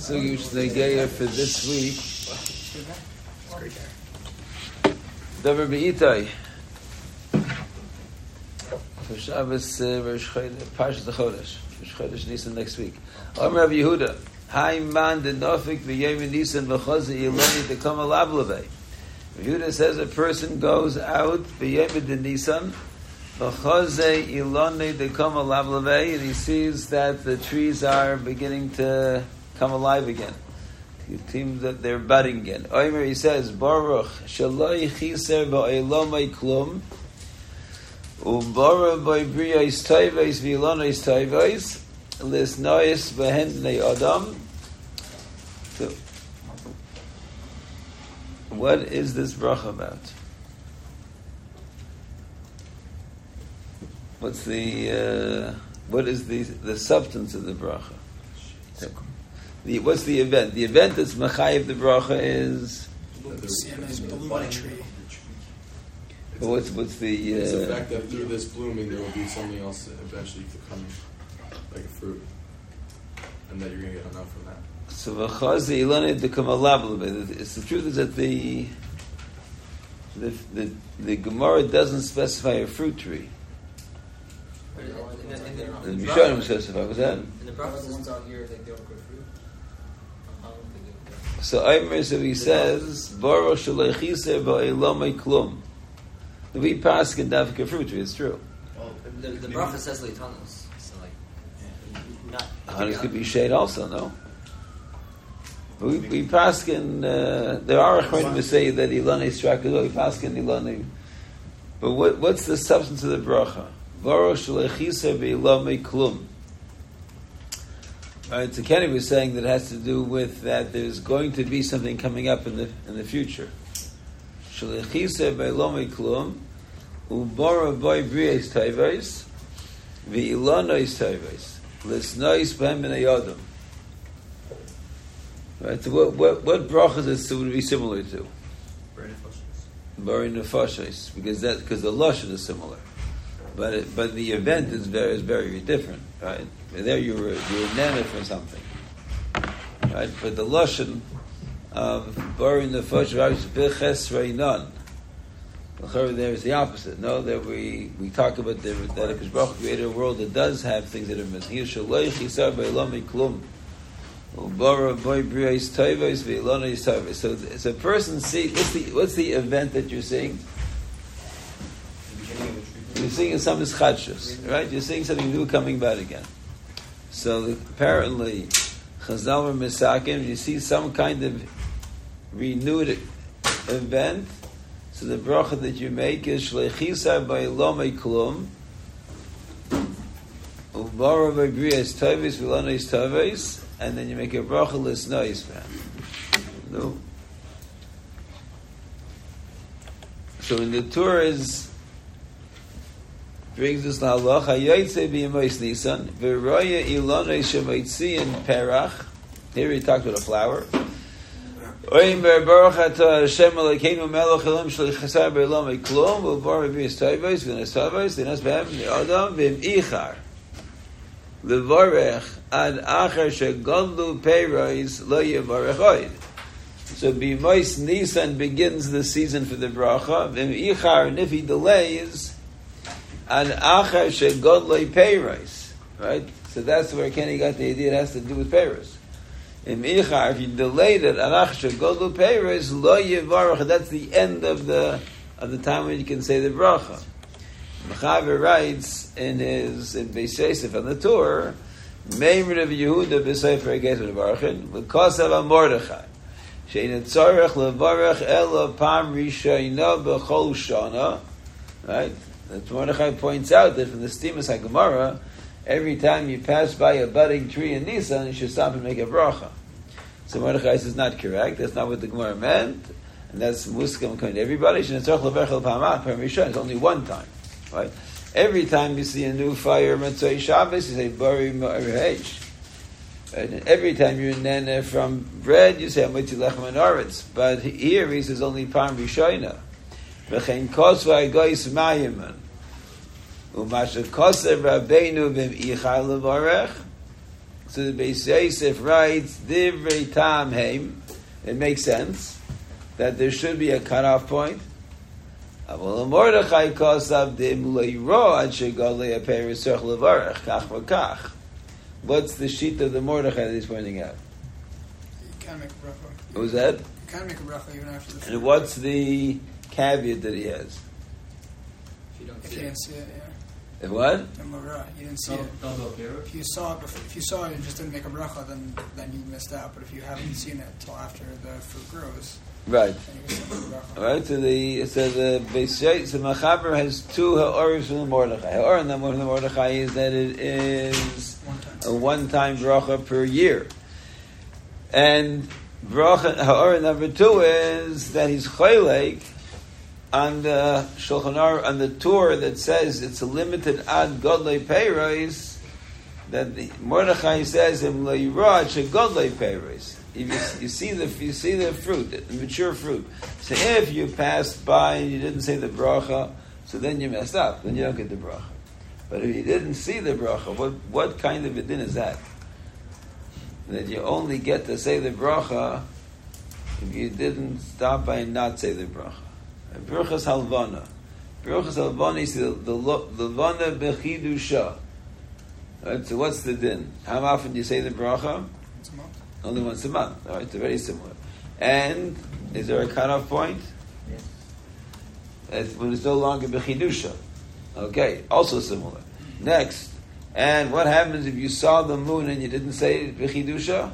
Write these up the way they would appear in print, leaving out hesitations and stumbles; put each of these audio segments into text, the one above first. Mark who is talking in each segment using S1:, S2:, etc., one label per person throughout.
S1: So you should get for this week. Davar B'Itai. For Shabbos, Parshas Chodesh. For Chodesh Nisan next week. Omer Rav Yehuda. Hai man de nofik v'yom Nisan v'chozi yiloni to come alav levei. Yehuda says a person goes out v'yom de Nisan v'chozi yiloni to come alav levei, and he sees that the trees are beginning to come alive again. It seems that they're budding again. Omer, he says, Baruch shaloi chiser ba'olomai klum u'baruch b'briyos tovos v'ilonos tovos lisnois b'hen bnei adam. So, what is this bracha about? What is the substance of the bracha? What's the event? The event that's machayev the bracha is what's the
S2: it's the fact that through this blooming there will be something else eventually to come, like a fruit, and that you're going to get enough from that.
S1: So v'chazi ilonei to come alav. It's the truth is that the Gemara doesn't specify a fruit tree. The Rishonim specify. What's that?
S3: In the prophets out here, they don't grow fruit.
S1: So Omer, so he says, Baruch shaloi chiser ba'olomai klum. The we pass can dafka fruit tree. It's true.
S3: Well, the prophet says leitanos, so like not.
S1: Hanas could be shade also, no. We pass can. There are achronim who say that ilonei strakadol. We pass can ilonei. But what's the substance of the bracha? Baruch shaloi chiser ba'olomai klum. Right, so Kenny was saying that it has to do with that there's going to be something coming up in the future. Shalechise be'lomei klum ubara boy briyos tovos v'ilonos tovos lisnois b'hem bnei adam. Right, so what brachas is would it be similar to? Bari nefashos, because the lashon is similar, but the event is very different, right? There you're nana for something, right? But the lashon of Bari Nefesh V'Ches Reinan, there is the opposite. No, that we talk about that Hakadosh Baruch Hu created a world that does have things that are missing. Here Shaloi Chisar Be'olomai Klum Ubara Boy Briyos Tovos V'ilonos Tovos. So a person sees what's the event that you're seeing? You're seeing some ischadshus, right? You're seeing something new coming back again. So apparently, Chazal or Misakim, you see some kind of renewed event. So the bracha that you make is Shlechisar ba'olomai klum Ubara b'briyos tovos v'ilonos tovos, and then you make a bracha lisnois b'hem. No. So in the Torah brings us lahalacha hayotze b'yemos Nisan v'roya ilonos shemoitziin perach. Here he talked about a flower. Oimer baruch atah Hashem Elokeinu melech haolam shelichasar b'olomai klum u'bar b'briyos tovos v'nos tovos v'nos b'hem adam v'im'ichar levarech ad achar shegodlu peiros lo yevarech oid. So b'yemos Nisan begins the season for the bracha. V'im'ichar, and if he delays, and achar shegodlei peiros, right? So that's where Kenny got the idea. It has to do with peiros. In Ichar, if you delayed it, and achar shegodlei peiros lo yevarach. That's the end of the time when you can say the bracha. Mechaber writes in Beis Yosef on the tour, Meimer of Yehuda b'Sefer Geser Barachin v'Kosav Mordechai she'ein tzarich levarach ela pam rishayna b'chol shana. Right. That Mordechai points out that from the Stimas HaGemara, every time you pass by a budding tree in Nisan, you should stop and make a bracha. So Mordechai says not correct. That's not what the Gemara meant, and that's muskam coming to everybody. It's only one time, right? Every time you see a new fire, Matzoi Shabbos, you say Bari Ma'arish. And every time you're in Nana from bread, you say Amitzi Lechem and Oretz. But here he says only Pam Rishoina. V'chein kosva gois ma'iman. U'masha kosev rabbeinu b'm'ichar levarech. So the Beis Yosef writes, Divrei Tam Heim. It makes sense that there should be a cutoff point. What's the sheet of the Mordechai that he's pointing out?
S4: You can't make a bracha.
S1: What was that?
S4: You can't make a bracha even after the fruit.
S1: And what's the caveat that he has?
S3: If you don't
S4: If
S3: see
S4: you
S3: it.
S4: didn't see it,
S1: If what?
S4: And Lara, you didn't see it. If you saw it, if you saw it and just didn't make a bracha, then you missed out. But if you haven't seen it until after the fruit grows,
S1: Right.
S4: then you can still make a bracha.
S1: All right. So the Beis Yosef, the Machaber has two ha'orim from the Mordechai. Ha'or in the Mordechai is that it is a one-time bracha per year, and bracha ha'or number 2 is that he's chaylek on the Shulchan Aruch, on the Torah that says it's a limited ad godlei peiros, that the Mordechai says im lo yirah she godlei peiros. If you see the fruit, the mature fruit. So if you passed by and you didn't say the bracha, so then you messed up. Then you don't get the bracha. But if you didn't see the bracha, what kind of a din is that? That you only get to say the bracha if you didn't stop by and not say the bracha. Birchas halvana. Birchas halvana is the levana bechidusha. Right, so what's the din? How often do you say the bracha?
S4: It's a month.
S1: Only once a month. All right, so very similar. And is there a cutoff point?
S3: Yes.
S1: It's when it's no longer bechidusha. Okay, also similar. Next, and what happens if you saw the moon and you didn't say bechidusha?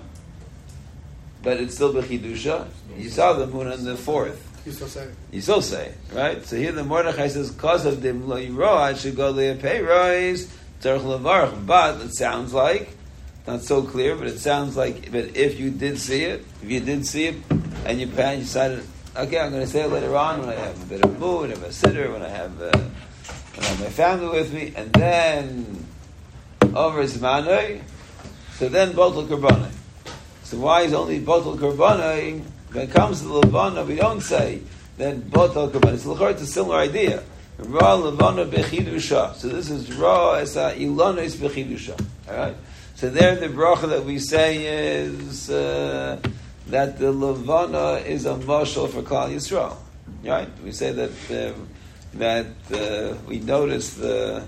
S1: But it's still bechidusha. You saw the moon on the 4th.
S4: You still say it.
S1: You still say it, right? So here the Mordechai says, "Cause of the lo yirah should go le'apeiros tzarich levarach." But it sounds like not so clear, but it sounds like. But if you did see it, and you decided, okay, I'm going to say it later on when I have a bit of mood, have a sitter, when I have my family with me, and then over zmanoi, so then botel korbanai. So why is only botel korbanai? When it comes to the levana, we don't say that botel korban. It's a similar idea. Ra levana bechidusha. So this is ra as a ilana is bechidusha. All right. So there, the bracha that we say is that the levana is a mashal for Klal Yisrael. Right. We say that we notice the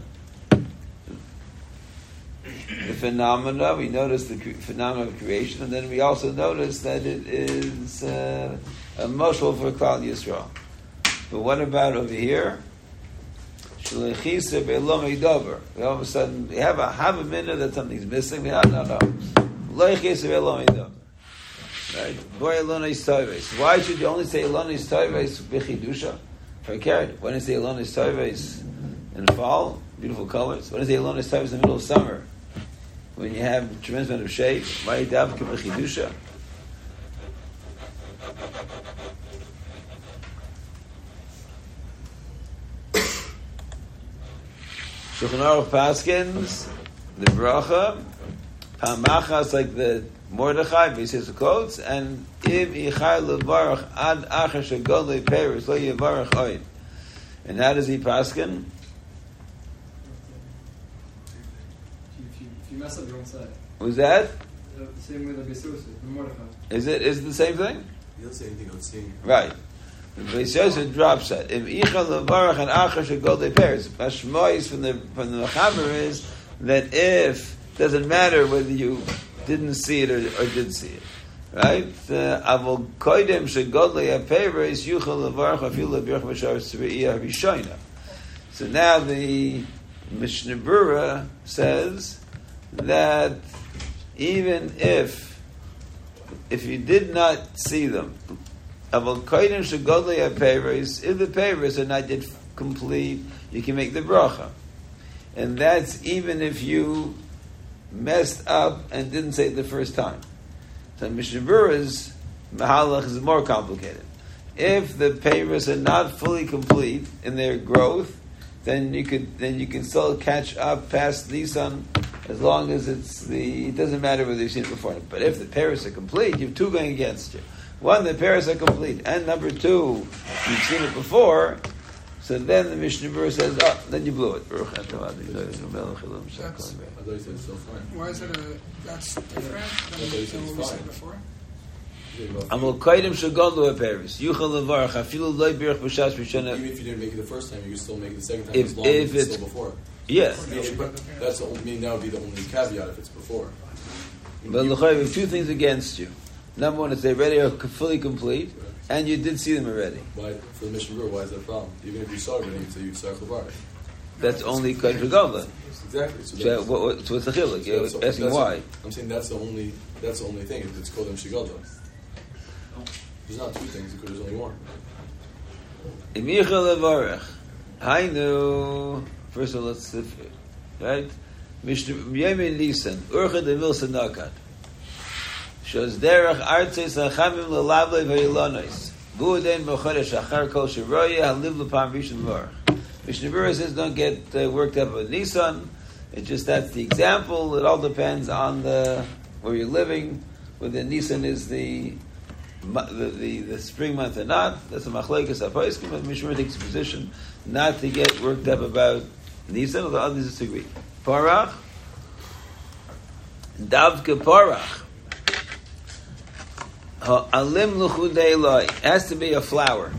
S1: phenomena, we notice the phenomena of creation, and then we also notice that it is a mashal for Klal Yisrael. But what about over here? Shulechisa be'lo meidover. All of a sudden, we have a minute that something's missing. No. Shulechisa be'lo meidover. Right? Boy elonis toives. Why should you only say elonis toives b'chidusha? For a carrot. When is the elonis toives in fall? Beautiful colors. When is the elonis toives in the middle of summer? When you have a tremendous amount of shade, why davka b'chidusha? Shulchan Aruch Paskins, the bracha, pamachas like the Mordechai, he says the quotes, and im ichai levarach ad acher shegod le'peris lo yevarach oid. And how does he paskin?
S5: If you mess up, you won't say it.
S1: Was that?
S5: The same way that Beis Yosef, the Mordechai.
S1: Is it the same thing?
S2: You don't say anything on seeing.
S1: Right. The Beis Yosef drops that. Im ichai levarach ad acher shegod le'peris. Mashmois from the Mechaber is that if doesn't matter whether you didn't see it or did see it, right? Avol koidem shegod le'peris yuchal levarach afilu le'birch b'shar tzviyah rishona. So now the Mishnah Berurah says that even if you did not see them, avol koidem shegod le'peris, if the peris are not yet complete, you can make the bracha, and that's even if you messed up and didn't say it the first time. So Mishnah Berurah's mahalach is more complicated. If the peris are not fully complete in their growth, then you can still catch up past Nisan as long as it doesn't matter whether you've seen it before. But if the peris are complete, you have two going against you. One, the peris are complete, and number two, you've seen it before. So then the Mishnah Berurah says, oh, then you blew it.
S2: I thought you said it's still fine.
S4: Why is it that's different
S2: thought you said
S4: than
S2: it's
S4: what we
S2: fine.
S4: said before?
S1: Amol koydem shegadlu aperis. Yuchal levarach afilu loy birch b'shas rishona.
S2: Even if you didn't make it the first time, you could still make it the second time
S1: If-
S2: as long as
S1: if
S2: it's
S1: it's-
S2: still before.
S1: Yeah.
S2: That's the only, that would be the only caveat if it's before.
S1: But l'chayv, we have two things against you. Number one, is they already are fully complete, and you did see them already.
S2: Why, for the Mishnah Berurah, why is that a problem? Even if you saw it already, you'd say you'd start Levar.
S1: That's only koydem shegadlu.
S2: Exactly.
S1: So what's the chiluk? You're asking why.
S2: I'm saying that's the only thing. If it's Kodem Shigadol. There's not two things, because there's only one.
S1: Im yichal levarach. Hainu. First of all, let's see. Right? Mishnah Yemin Nisan. Urcha de Vilsa Nakat. Shows derech artzes achamim lelavle v'yilonos. Bu'aden b'chodesh achar kol shiroya haliv l'pam rishon varach. Mishnah Berurah says don't get worked up with Nisan. It's just that's the example. It all depends on where you're living. Whether Nisan is the spring month or not. That's a machlekes haposkim. But Mishnah Berurah takes a position not to get worked up about Nisan, although others disagree. Parach, davke parach. Alim luchudei loy has to be a flower.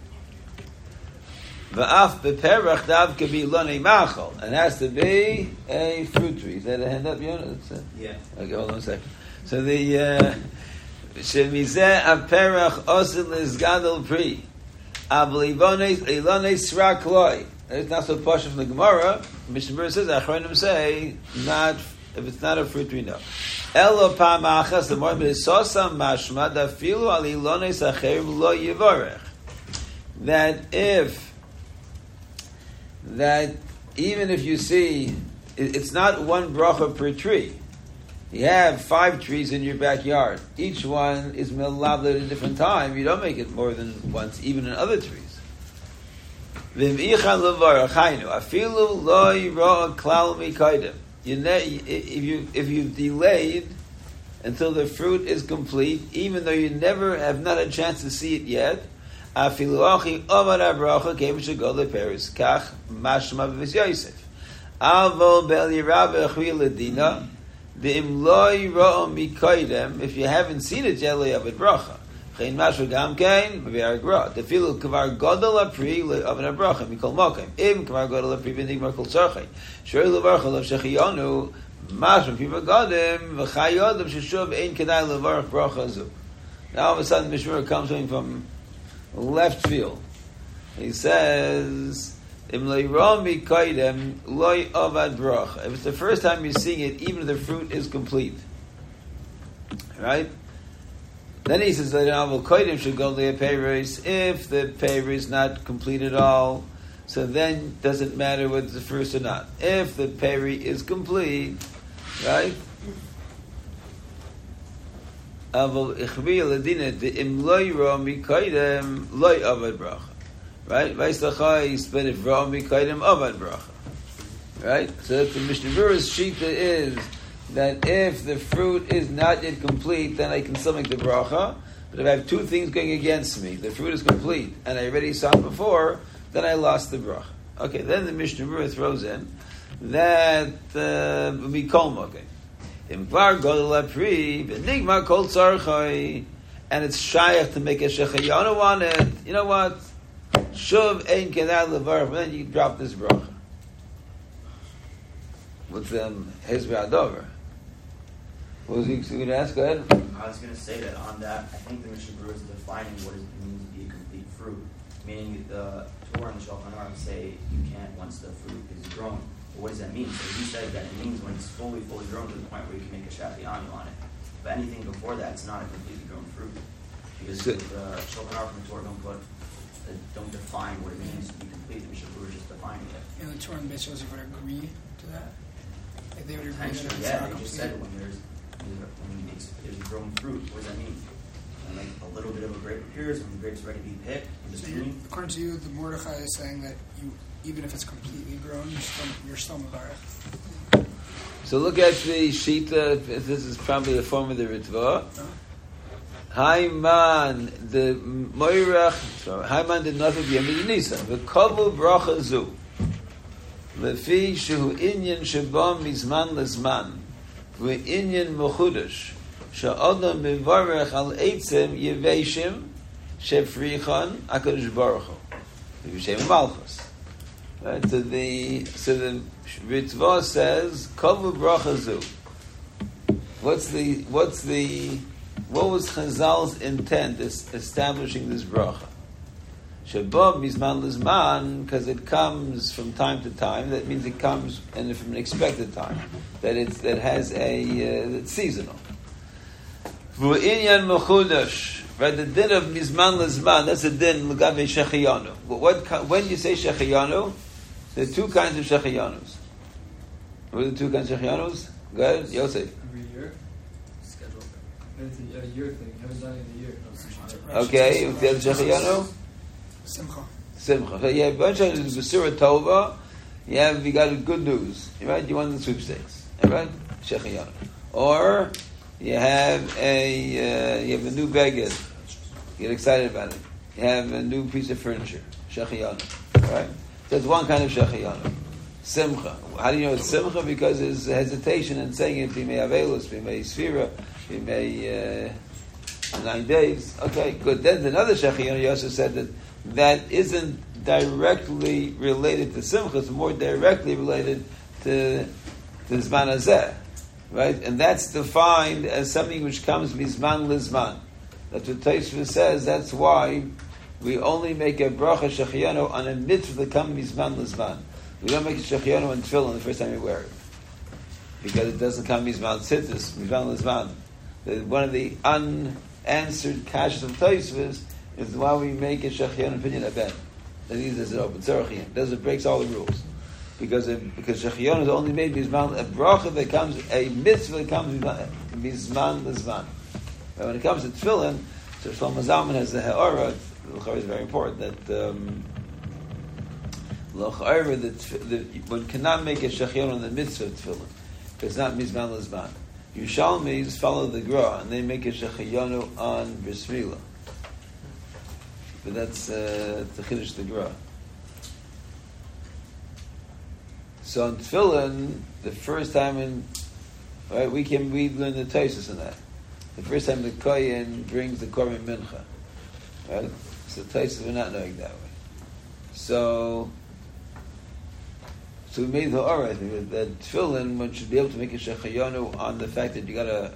S1: Va'af beperach davke bi lonei machol, and has to be a fruit tree. Is that a hand up, Yonah?
S3: Yeah.
S1: Okay, hold on a second. So the shemizeh aperach osil izgadol pri, avli ilonei srak loy. It's not so posh from the Gemara. Mishnah Berurah says, Achronim say, not if it's not a fruit tree, no. Elo pa'machas the more b'sosam mashma dafilu al ilones acherim lo yivorech. That even if you see, it's not one bracha per tree. You have 5 trees in your backyard. Each one is milavad at a different time. You don't make it more than once, even in other trees. If you've delayed until the fruit is complete, even though you never have not a chance to see it yet, if you haven't seen it yet, bracha. Chayin mashu gam kain b'be'ar gra. Tefilu kvar godol apri le'avnei bracha mikol mokem. Im kvar godol apri v'nigmar kol tzarchei. Shori levarcha lev shechiyonu mashu pi v'godim v'chayodem sheshuv ein kedai levarach bracha zu. Now all of a sudden Mishnah Berurah comes from left field. He says, Im le'rom mikaydem loy avad bracha. If it's the first time you're seeing it, even if the fruit is complete. Right? Then he says that koydem should go to peiros if the peiros is not complete at all. So then doesn't matter whether it's the first or not. If the peiros is complete, right? Avol ichvi ladina the im loy rom koydem loy avad bracha, right? Vayslachai but if rom koydem avad bracha, right? So the Mishnah Berurah's shita is that if the fruit is not yet complete, then I can still make the bracha. But if I have 2 things going against me, the fruit is complete, and I already saw it before, then I lost the bracha. Okay, then the Mishnah Berurah throws in that we call mokem. Imvar godol apri v'nigmar kol tzarchei, and it's shayach to make a shechayanu on it. You know what? Shuv ein kedai levarach. Then you drop this bracha. With his ba'adover. What was he going to ask? Go ahead.
S6: I was going to say that on that, I think the Mishnah Berurah is defining what it means to be a complete fruit. Meaning the Torah and the Shulchan Aruch say you can't once the fruit is grown. But what does that mean? So he said that it means when it's fully grown to the point where you can make a shafi'anu on it. But anything before that, it's not a completely grown fruit. Because the Shulchan Aruch and the Torah don't define what it means to be complete. The Mishnah Berurah is just defining it.
S4: And the Torah and Beis Yosef would agree to that? Like they would agree that it's
S6: Yeah,
S4: not
S6: they just
S4: complete?
S6: said when there's a grown fruit. What does that mean? And like a little bit of a grape appears when the grape's ready to be picked. In
S4: So
S6: between.
S4: according to you, the Mordechai is saying that you, even if it's completely grown, you're still Mevarech.
S1: So look at the Shita. This is probably a form of the Ritva. Haiman the Moirach. Sorry, Haiman did nothing b'yom Nisan. The Kavu Bracha Zu. Lefi shehu inyan shabam mizman lezman. Ve'inyan mechudash. She'adam mevarech al eitzem yeveshim shefrichon HaKadosh Baruch Hu. Yeveshim Malchus. Right, so the Ritva says Kavu Bracha Zu. What was Chazal's intent is establishing this bracha? Shabab mizman lizman, because it comes from time to time. That means it comes from an expected time. It's seasonal. V'inyan mechudash, right? The din of mizman lizman, that's a din l'gavei shechiyanu. But when you say shechiyanu, there are two kinds of shechiyanus. What are the two kinds of shechiyanus? Go ahead, Yosef.
S5: Every year?
S3: Schedule.
S5: It's a year thing. Haven't done it in a year.
S1: Okay, the other shechiyanu?
S4: Simcha.
S1: So you have a bunch of Basura Tova, you got good news, right? You won the sweepstakes, right? Shechiyanu. Or you have a new beged, you get excited about it. You have a new piece of furniture, Shechiyanu, right? So it's one kind of Shechiyanu. Simcha. How do you know it's Simcha? Because there's hesitation in saying it, Bimei Avelus, Bimei Sfira, Bimei 9 days. Okay, good. Then another Shechiyanu, you also said that isn't directly related to Simcha, it's more directly related to Zman Hazeh, right? And that's defined as something which comes Mizman Lizman. That's what Tosfos says, that's why we only make a bracha Shechiyanu on a mitzvah that comes Mizman Lizman. We don't make a Shechiyanu on tefillin the first time you wear it. Because it doesn't come Mizman Tzitzis, Mizman Lizman. One of the unanswered kashas of Tosfos is why we make a Shechiyanu opinion aben. That is as an open tzorachiyim. It breaks all the rules. Because Shechiyanu is only made Mizman, a bracha that comes, a mitzvah that comes Mizman Lizman. But when it comes to tefillin, so Shlomo Zalman has the ha'ara, the ha'ara is very important, that one cannot make a Shechiyanu on the mitzvah of tefillin. It's not Mizman Lizman. Yushalmis follow the Gra, and they make a Shechiyanu on Bris Milah. But that's to Chiddush the Gra. So in tefillin, the first time we learn the Tosfos in that. The first time the Kohen brings the Korban Mincha, right? So Tosfos we're not knowing that way. So we made the aura that tefillin one should be able to make a Shechiyanu on the fact that you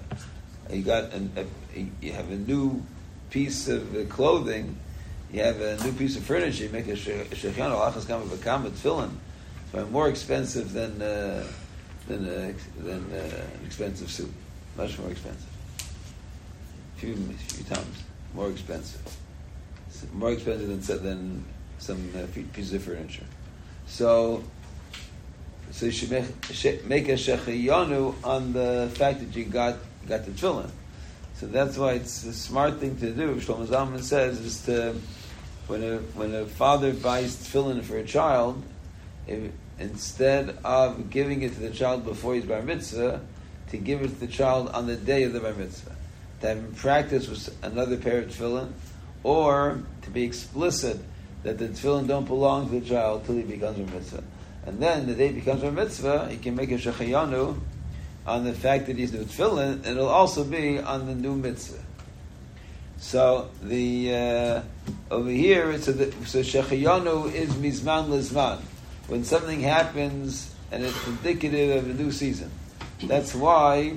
S1: have a new piece of clothing. You have a new piece of furniture, you make a Shechiyanu, Alachas Kama V'Kama Tefillin. It's more expensive than an expensive suit. Much more expensive. Few times more expensive. More expensive than some piece of furniture. So you should make a Shechiyanu on the fact that you got the tefillin. So that's why it's a smart thing to do. Shlomo Zalman says is to when a father buys tefillin for a child, instead of giving it to the child before he's bar mitzvah, to give it to the child on the day of the bar mitzvah. To have him practice with another pair of tefillin, or to be explicit that the tefillin don't belong to the child till he becomes bar mitzvah. And then the day he becomes bar mitzvah, he can make a Shechiyanu on the fact that he's new tefillin, and it'll also be on the new mitzvah. So the over here, so Shechiyanu is Mizman Lizman. When something happens and it's indicative of a new season. That's why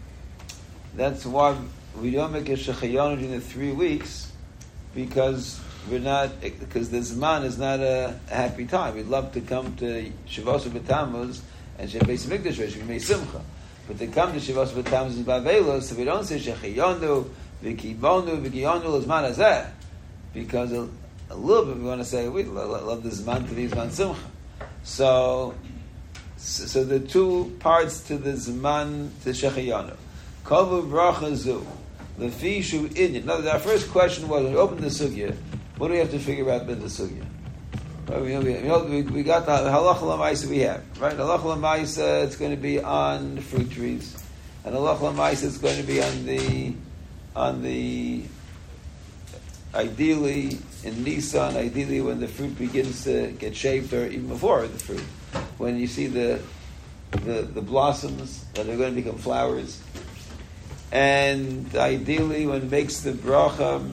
S1: we don't make a Shechiyanu during the 3 weeks, because the Zman is not a happy time. We'd love to come to Shavuos B'Tammuz and Beis Mikdash Reish, we may Simcha. But to come to Shavuos B'Tammuz and Bavelos, so we don't say Shechiyanu, V'kibonu, V'kiyonu L'Zman Hazeh, because a little bit we want to say, we love the Zman to be Zman Simcha. So the two parts to the Zman, to Shechiyanu. Kavu Bracha Zu, Lefi Shu Inyan. Now, our first question was, when we opened the Sugya, what do we have to figure out in the Sugya? Right, we got the Halacha L'Maisa we have, right? Halacha L'Maisa, it's going to be on fruit trees, and Halacha L'Maisa is going to be on ideally in Nisan, ideally when the fruit begins to get shaped, or even before the fruit, when you see the blossoms that are going to become flowers, and ideally when it makes the bracha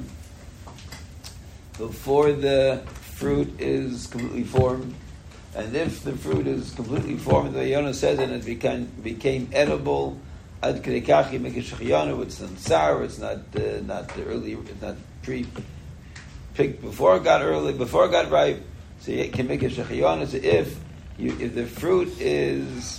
S1: before the fruit is completely formed. And if the fruit is completely formed, the way Yonah says, and it became edible, ad kedekachi mekeshachiyanu, it's not sour, it's not early, it's not pre-picked before it got ripe, so you can make a shachiyanu. So if the fruit is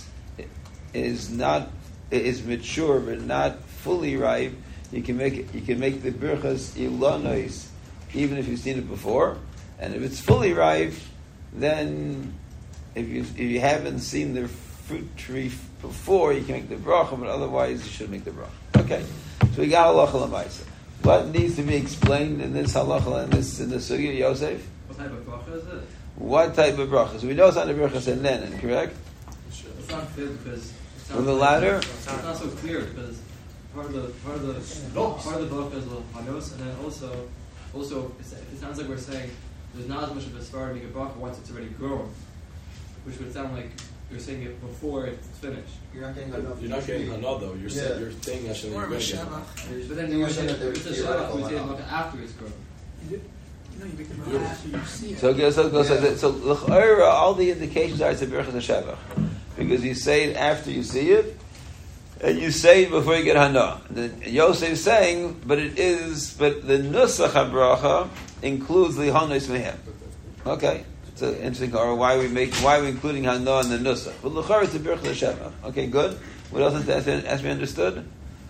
S1: mature but not fully ripe, you can make the birchas ilonos even if you've seen it before. And if it's fully ripe, then if you haven't seen the fruit tree before, you can make the bracha, but otherwise you should make the bracha. Okay, so we got halacha l'maisa. What needs to be explained in this halacha in the sugya, Yosef?
S5: What type of bracha is it?
S1: What type of bracha? So we know it's not the bracha and then, correct?
S5: It's not clear because
S1: With the ladder?
S5: It's not so clear because part of the bracha is the hanos, and then also it sounds like we're saying there's not as much of a svara to make a bracha once it's already grown, which would sound like you're saying it before it's finished.
S2: You're not getting hana though. You're saying actually you're going to get hana.
S5: But then you're saying it's a shabbat. We say it after it's grown.
S4: You make the bracha after you see it.
S1: So l'ch'ora, all the indications are it's a birchas hashavach, because you say it after you see it, and you say it before you get hana. Yosef is saying, but the nusach habracha includes the hanos mehem. Okay, it's an interesting. Or why are we including hana in the nusach? But l'ch'ora it's a birchas hashavach. Okay, good. What else has to be understood?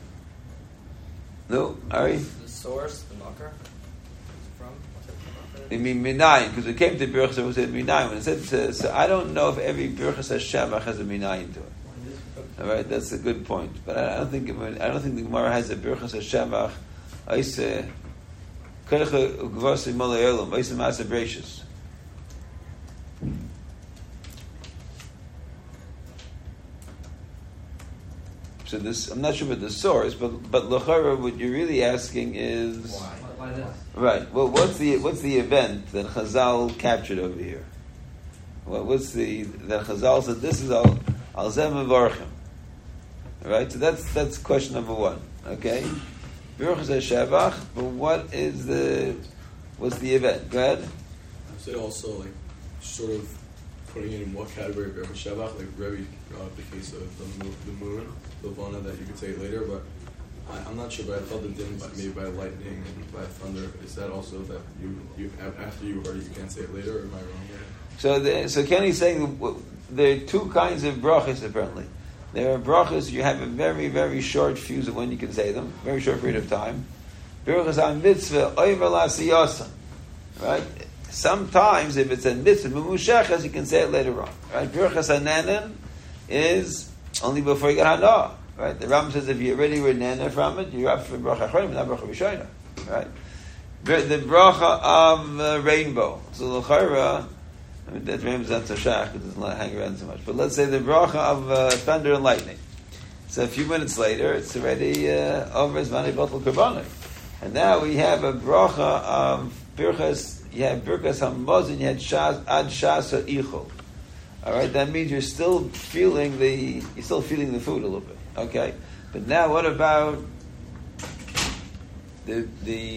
S1: No, Ari.
S3: The source, the makar.
S1: I mean minayin, because it came to birchas, it said minayin. When it said so, I don't know if every birchas hashavach has a minayin to it. All right, that's a good point. But I don't think the Gemara has a birchas hashavach. I say kodecha ugvasi malayolam. I say masa breishis. So this, I'm not sure about the source, but l'chara, what you're really asking is
S5: Why this?
S1: right. Well, what's the event that Chazal captured over here? What's that Chazal said this is al zeh mevarchim? Right. So that's question number one. Okay. Birchas hashavach, but what's the event? Go ahead.
S2: I would say also like sort of putting it in what category of birchas hashavach, like Rebbe the case of the moon, the Levana that you could say later, but I'm not sure, but I thought that maybe by lightning and by thunder. Is that also that you after you heard it, you can't say it later, or am I wrong there?
S1: So Kenny's saying there are two kinds of brachas apparently. There are brachas you have a very, very short fuse of when you can say them, very short period of time. Brachas on mitzvah oiver l'asiyasa, right? Sometimes if it's a mitzvah b'mushachas, you can say it later on, right? Brachas hanenin is only before you get hana, right? The Rambam says if you already were nana from it, you're up for bracha achronim, not bracha rishona, right? The bracha of rainbow, so l'chara. I mean, that rainbow is not so shach, it doesn't hang around so much. But let's say the bracha of thunder and lightning. So a few minutes later, it's already over as mani bottle karbanik. And now we have a bracha of birchas, you have birchas hamazon, you had ad shasa ichol. Alright, that means you're still feeling the food a little bit. Okay? But now what about the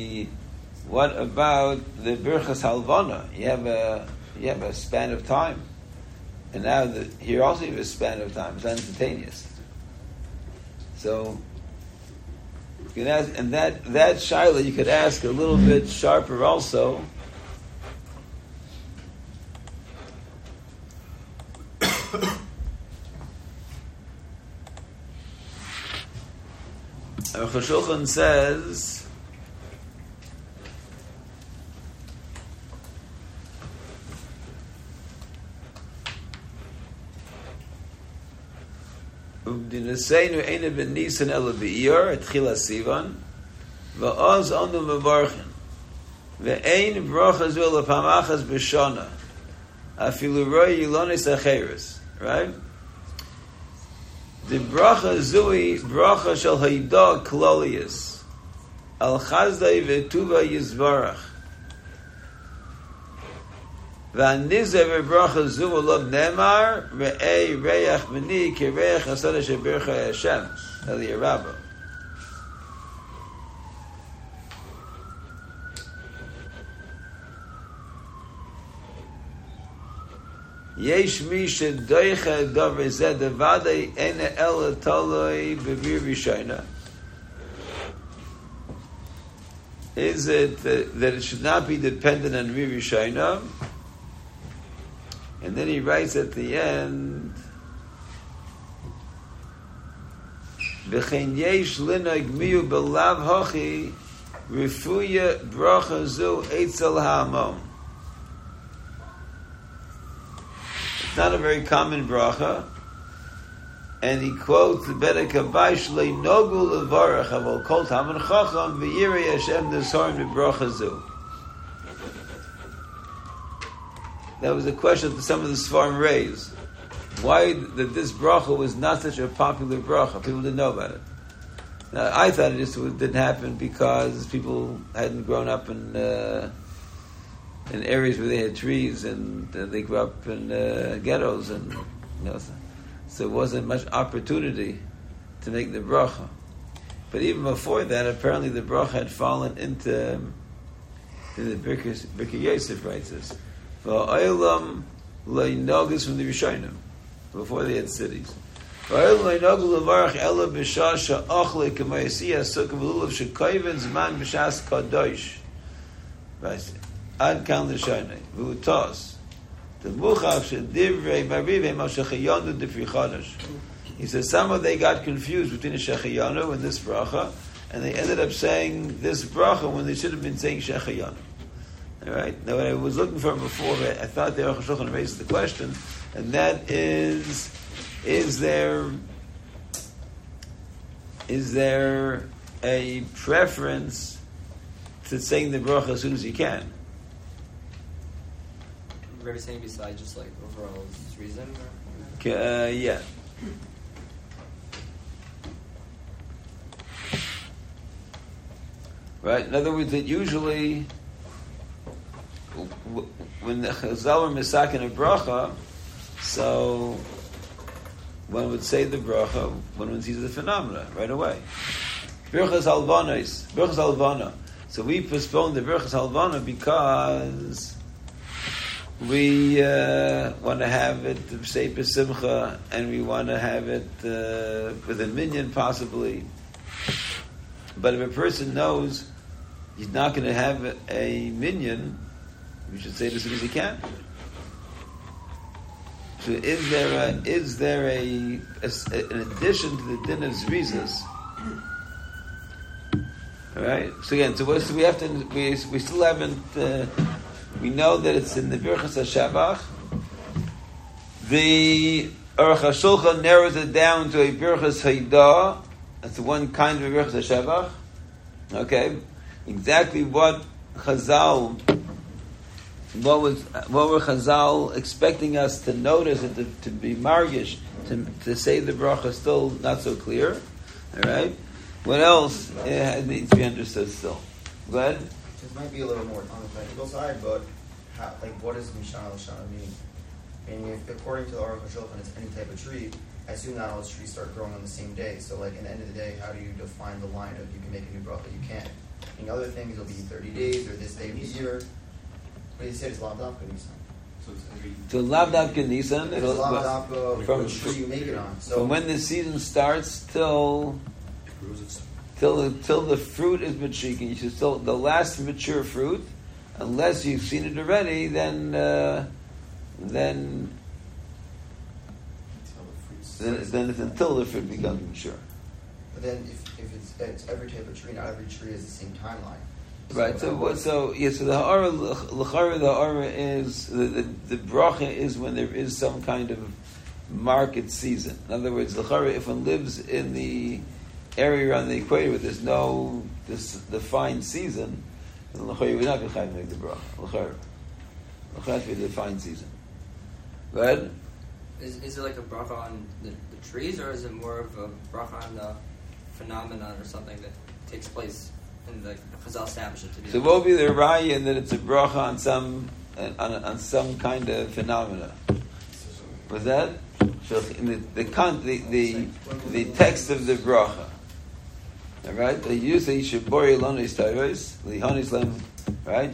S1: birchas halvana? You have a span of time, and now here also you have a span of time. It's instantaneous. So you can ask, and that shaila you could ask a little bit sharper also. Aruch HaShulchan says. Dinasenu eine ben Nisan ela be'iyar etchila sivan va'oz onu mevarchin ve'ein bracha zu lepamachas b'shana afilu roi yilonis acheres. Right? The bracha zui bracha shel hayda klolius al chazdai v'tuva yizvarach. V'anizer v'bracha zu olav nemar re'ei re'ach mini ki re'ach asada shebercha Hashem. Eli Rabba. Yesh mi shedoicha davar zeh devadei ene el taloi b'vir rishayna. Is it that it should not be dependent on Vir Rishayna? And then he writes at the end, V'chein yesh linag miu belav hochi refuya bracha zu eitzel ha'amom. It's not a very common bracha. And he quotes the Bedek Havai Shlei Nogu Levarach Avol Kol Taman Chacham V'yirei Hashem Nesorn V'bracha Zu. That was a question that some of the Sfarim raised. Why that this bracha was not such a popular bracha? People didn't know about it. Now, I thought it just didn't happen because people hadn't grown up in areas where they had trees and they grew up in ghettos and so it wasn't much opportunity to make the bracha. But even before that, apparently the bracha had fallen into the Birkei Yosef writes this. V'olam le'nogus from the Rishonim, before they had cities. V'olam le'nogu levarach ela b'shah sha'ochle k'mayasiyah sukkah v'lulav shekoyven zman b'shas kadosh. Ad kan l'shaynei v'utos. The Muchav Shedivrei Marivei Mashachayanu Difri Chodesh. He says somehow they got confused between the Shechayanu and this bracha, and they ended up saying this bracha when they should have been saying Shechayanu. All right. Now, what I was looking for before, I thought the Aruch HaShulchan raised the question, and that is there a preference to saying the bracha as soon as you can?
S3: Everything besides just like overall reason?
S1: Yeah. Right? In other words, that usually when the Chazal are misakin a bracha, so one would say the bracha when one sees the phenomena right away. Birchas Halvana. So we postponed the Birchas Halvana because we want to have it say Simcha, and we want to have it with a minyan possibly. But if a person knows he's not going to have a minyan, we should say it as soon as he can. So is there an addition to the din of zrizas? All right. So again, we still haven't. We know that it's in the Birchas HaShavach. The Aruch HaShulchan narrows it down to a Birchas Haidah. That's the one kind of a Birchas HaShavach. Okay, exactly what were Chazal expecting us to notice and to be margish, to say the bracha still not so clear. All right, what else needs to be understood still? Go ahead.
S6: This might be a little more on the technical side, but what does Mishana L'Shana mean? Meaning, if according to the Aruch HaShulchan, it's any type of tree, I assume not all trees start growing on the same day. So, at the end of the day, how do you define the line of you can make a new bracha? You can't. And other things, it'll be 30 days or this day of the year. But you said it's Lav Dafka Nisan.
S2: So it's every...
S1: So Lav Dafka Nisan,
S6: it's Lav Dafka from the tree you make it on. So
S1: from when the season starts till the fruit is mature, you should still the last mature fruit, unless you've seen it already. Then it's until the fruit becomes mature.
S6: But then if it's every type of tree, not every tree has the same timeline.
S1: Right. So the ha'ara is the bracha is when there is some kind of market season. In other words, if one lives in the area around the equator where there's no this defined season, then l'chara would not be chayav to make the bracha. L'chara has to be the defined season. Go ahead.
S3: Is it like a bracha on the trees, or is it more of a bracha on the phenomenon or something that takes place And the Chazal established it to be.
S1: So what would be the raya that it's a bracha on some kind of phenomena? Was that in the text of the bracha? All right, they use the Yishabori Lonis Tayros, Lihonis Lem, right?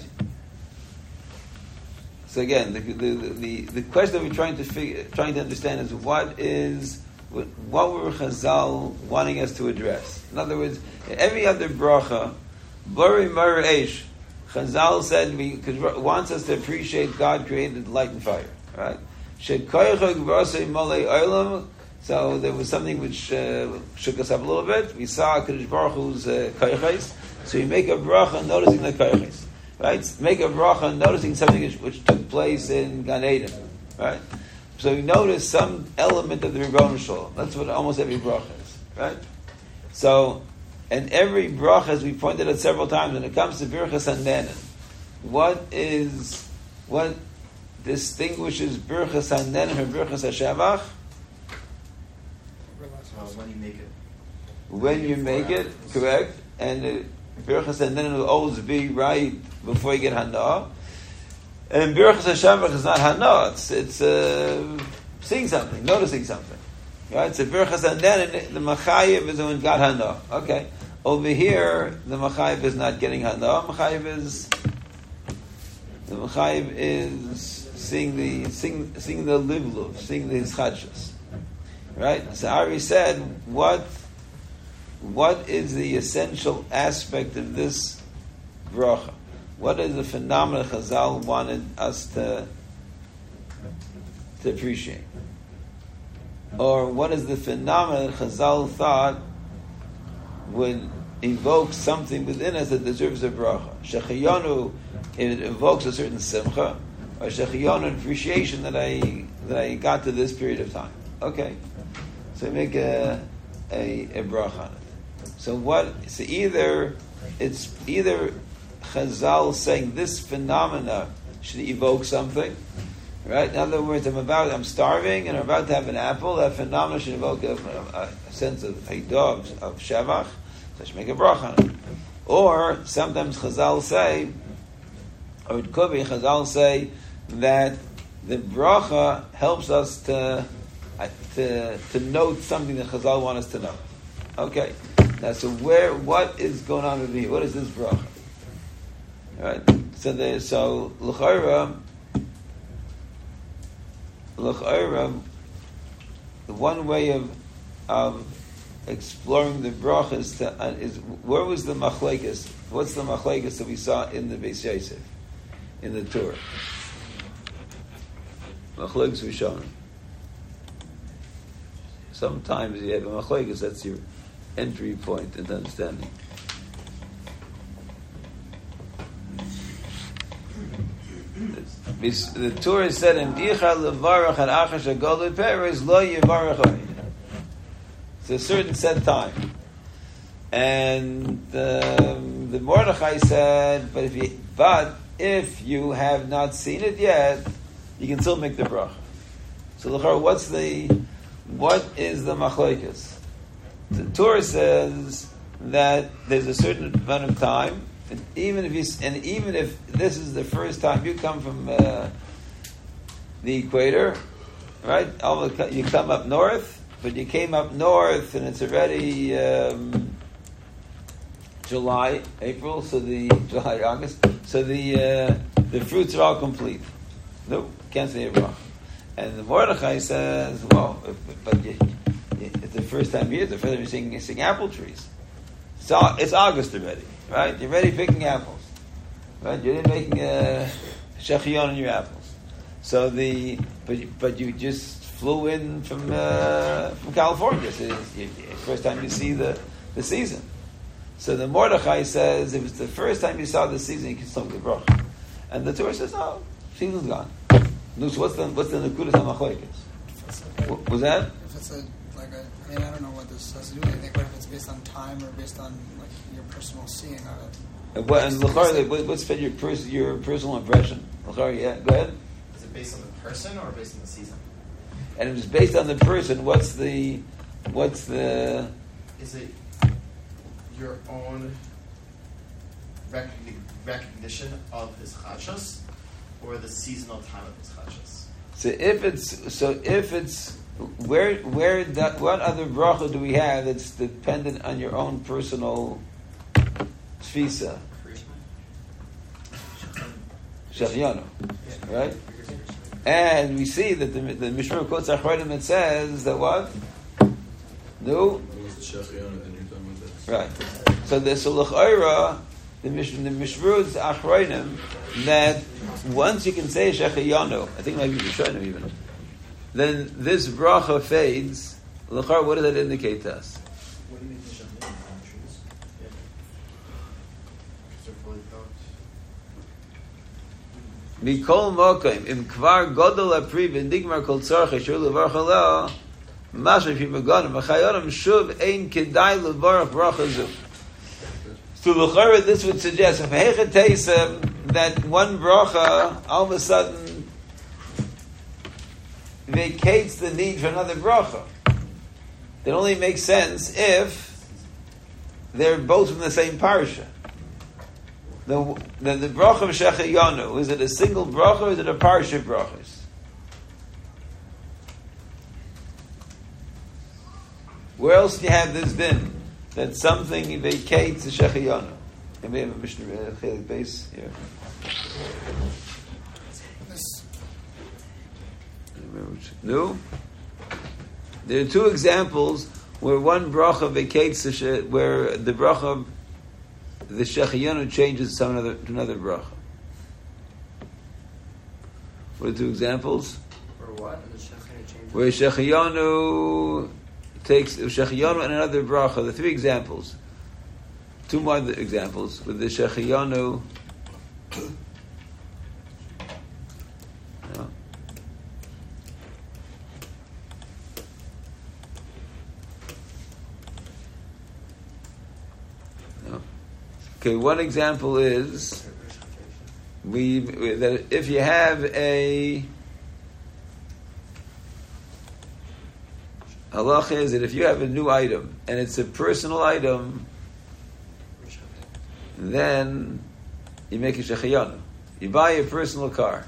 S1: So again, the question that we're trying to understand is what were Chazal wanting us to address? In other words, every other bracha, Bari Mara Eish, Chazal said wants us to appreciate God created light and fire, right? So there was something which shook us up a little bit. We saw Kadosh Baruch Hu's koyches. So we make a bracha noticing the koyches, right? Make a bracha noticing something which took place in Gan Eden, right? So we notice some element of the Rebbeinu Shalom. That's what almost every bracha is, right? So, and every bracha, as we pointed out several times, when it comes to Birchas Hananen, what distinguishes Birchas Hananen from Birchas HaShavach?
S6: When you make it.
S1: When you make it, correct, and Birchas Hananen will always be right before you get Hana. And Birchas HaShavach is not Hana, it's seeing something, noticing something. Right? So Birchas Hananen, the Machayev is when got Hana. Okay. Over here, the Machayev is not getting Hana. Machayev is seeing the Livluv, seeing the Hischadshus. Right? So Ari said, what is the essential aspect of this bracha? What is the phenomenon Chazal wanted us to appreciate? Or what is the phenomenon Chazal thought would evoke something within us that deserves a bracha? Shechayonu, it evokes a certain simcha, or Shechayonu, appreciation that I got to this period of time. Okay. So make a bracha on it. So it's either Chazal saying this phenomena should evoke something, right? In other words, I'm starving and I'm about to have an apple. That phenomena should evoke a sense of Haidah, of Shavach. So I should make a bracha on it. Or sometimes Chazal say, or it could be Chazal say that the bracha helps us to note something that Chazal want us to know. Okay. Now, so what is going on with me? What is this bracha? Right. So l'chayra, the one way of exploring the bracha is where was the machlekes? What's the machlekes that we saw in the Beis Yosef, in the Torah? Machlekes Rishonim. Sometimes you have a machlekes, that's your entry point into understanding. The Torah said, "In Icha levarach and achash agol peres lo yivarach." It's a certain set time, and the Mordechai said, "But if you have not seen it yet, you can still make the bracha." So, what is the machlokes? The Torah says that there's a certain amount of time, and even if this is the first time you come from the equator, right? You come up north, but you came up north and it's already July, August, so the fruits are all complete. Nope, can't say a bracha. And the Mordechai says, well, it's the first time here, it's the first time you're seeing apple trees. So it's August already, right? You're already picking apples, right? You're making a shechion on your apples. So but you just flew in from California. So it's the first time you see the season. So the Mordechai says, if it's the first time you saw the season, you can still make the bracha. And the Torah says, no, season's gone. So what's the nekudas hamachlokes? Was that?
S4: If it's I don't know what this has to do with anything, but if it's based on time or based on like your personal seeing of it.
S1: And what's been your personal impression? Yeah, go ahead.
S7: Is it based on the person or based on the season?
S1: And if it's based on the person, what's the?
S7: Is it your own recognition of his chadshus, or the seasonal time of his chadshus?
S1: So if it's what other bracha do we have that's dependent on your own personal tfisa? Shechianu, right? And we see that the Mishmur quotes Achronim. It says that what? No. Right. So the L'chaira, the Mishmur's Achronim, that once you can say Shechianu, I think maybe Rishonim even, then this bracha fades. L'chaira, what does that indicate to us?
S7: What do you mean Shechianu? Yeah. Because they're fully cooked.
S1: Mikol mokim im kvar godol apri v'nigmar kol tzarcha shur levarach ala masha fi meganim v'chayonim shuv ein kedai levarach bracha zu. So l'chara, this would suggest if hechet teisem that one bracha all of a sudden vacates the need for another bracha. It only makes sense if they're both from the same parsha. The bracha of Shechianu, is it a single bracha or is it a parsha brachas? Where else do you have this din that something vacates the Shechianu? And we have a Mishnah Chelik base here. No? There are two examples where one bracha vacates where the bracha the Shechianu changes to another bracha. What are the two examples?
S3: Or what?
S1: Where Shechianu takes Shechianu and another bracha. The three examples. Two more examples with the Shechianu. No. Okay, one example is that if you have a halach is that if you have a new item and it's a personal item, then you make a shechianu. You buy a personal car,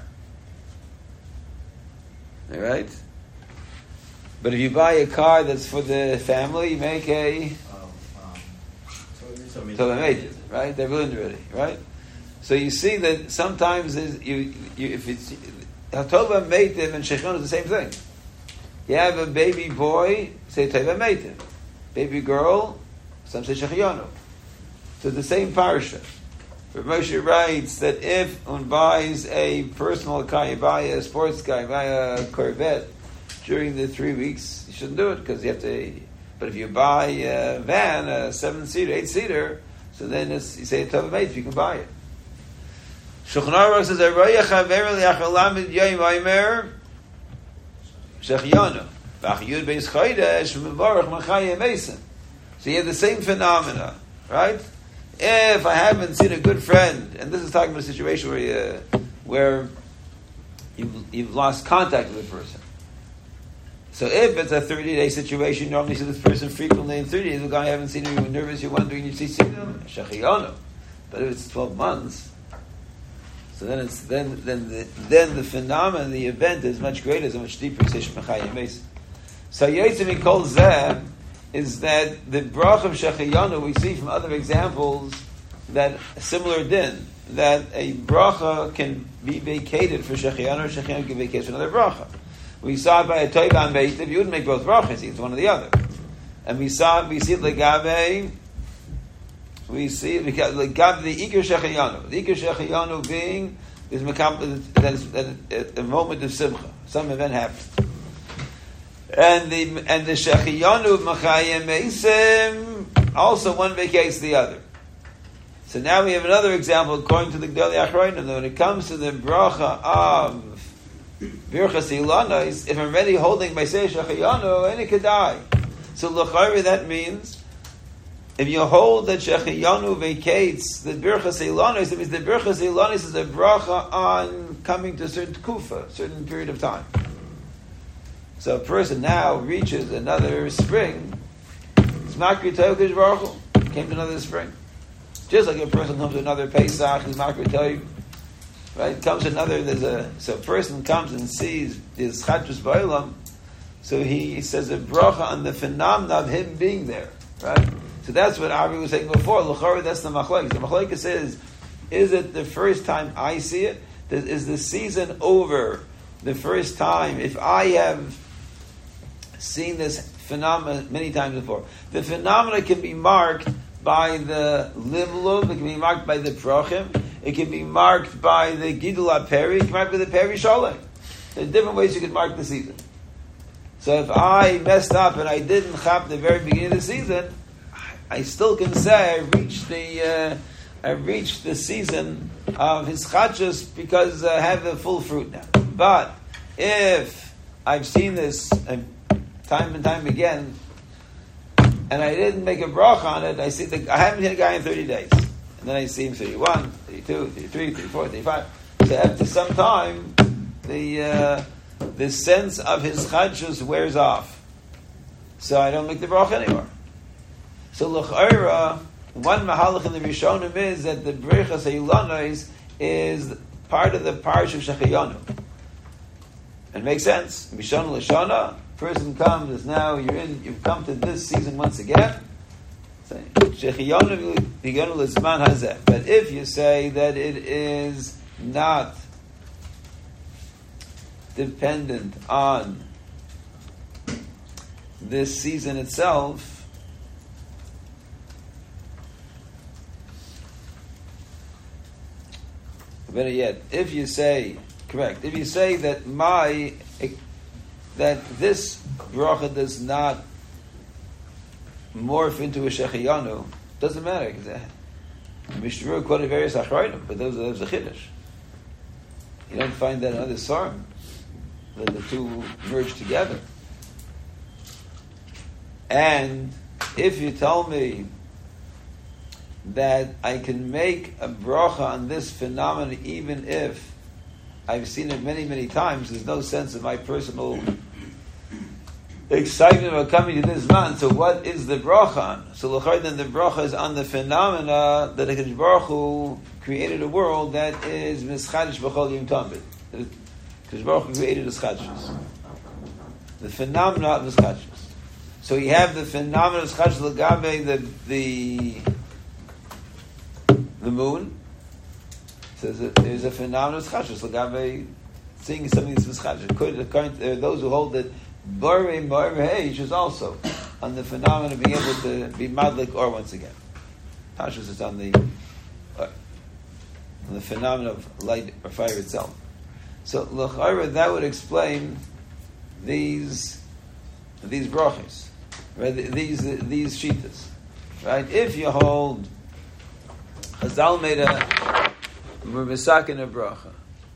S1: all right? But if you buy a car that's for the family, you make a Tova, right? They're already, right? So you see that sometimes if it's Tova Meitiv and Shechianu is the same thing. You have a baby boy, say Tova Meitiv. Baby girl, some say Shechianu. So the same parsha. Rav Moshe writes that if one buys a personal car, you buy a sports car, you buy a Corvette during the 3 weeks, you shouldn't do it because you have to. But if you buy a van, a 7-seater, 8-seater, so then you say Tova Meitiv, you can buy it. Shulchan Aruch says, "Aroya chaver li'achalamid yoyim aimer shechianu v'achiyud beis chodesh v'mevarach machayim eisen." So you have the same phenomena, right? If I haven't seen a good friend, and this is talking about a situation where you've lost contact with a person. So if it's a 30-day situation, you normally see this person frequently in 30 days. The guy you haven't seen him, you're nervous, you're wondering, you see them, shechianu. But if it's 12 months, so then it's then the phenomenon, the event is much greater, is much deeper. So Yitzim Kol Zeh is that the brach of shechianu we see from other examples that a similar din that a bracha can be vacated for shechianu, or shechianu can be vacated for another bracha. We saw it by a toiv and beitiv. You wouldn't make both brachas; it's one or the other. And we see it legabe. We see it legabe the ikar shechianu. The ikar shechianu being is a moment of simcha. Some event happened, and the shechianu of machayim meisim also one vacates the other. So now we have another example according to the Gedolei Achronim. When it comes to the bracha of Birchas Ilanos, if I'm already holding by Seish Shechianu, and it could die. So l'chayri that means if you hold that Shechianu vacates the Birchas Ilanos, it means the Birchas Ilanos is a bracha on coming to a certain kufa, certain period of time. So a person now reaches another spring. It's Makri Tokish Baruch Hu, came to another spring. Just like a person comes to another Pesach, he's Makar Toiv, right? Comes another, so a person comes and sees his Chadrus Ba'olam, so he says a bracha on the phenomena of him being there, right? So that's what Avi was saying before. L'chara, that's the machlokes. The machlokes is it the first time I see it? Is the season over the first time? If I have seen this phenomena many times before, the phenomena can be marked by the livlov, it can be marked by the prochim, it can be marked by the gidul peri, it can be marked by the peri shalom. There's different ways you can mark the season. So if I messed up and I didn't chap the very beginning of the season, I still can say I reached the season of his chadshus because I have the full fruit now. But if I've seen this time and time again, and I didn't make a bracha on it, I haven't seen a guy in 30 days. And then I see him 31, 32, 33, 34, 35. So after some time, the sense of his chadshus wears off. So I don't make the bracha anymore. So l'chayra, one mahalach in the Rishonim is that the Brechas Eilanos is part of the parish of Shechayonu. It makes sense. Mishon l'shana, person comes, now you've come to this season once again. Shechayonu higanu l'zman hazeh. But if you say that it is not dependent on this season itself, better yet, if you say that this bracha does not morph into a shechayanu, doesn't matter because Mishru quoted various achrayim, but those are chiddush. You don't find that in other song that the two merge together. And if you tell me that I can make a bracha on this phenomenon even if I've seen it many, many times, there's no sense of my personal excitement about coming to this month. So what is the bracha on? So l'chayr, then the bracha is on the phenomena that HaKadosh Baruch Hu created a world that is mischadish b'chol yom tov. HaKadosh Baruch Hu created a schadshus. The phenomena of the schadshus. So you have the phenomena of schadshus l'gabe the moon. Says that there's a phenomenon of schadshus l'gabe seeing something that's mischadish. There are those who hold that Borei Mo'er is also on the phenomenon of being able to be madlik or once again. Tashus is on the phenomenon of light or fire itself. So l'chayra, that would explain these brachas, right? These shitas, right? If you hold Chazal made a murmisak in a bracha.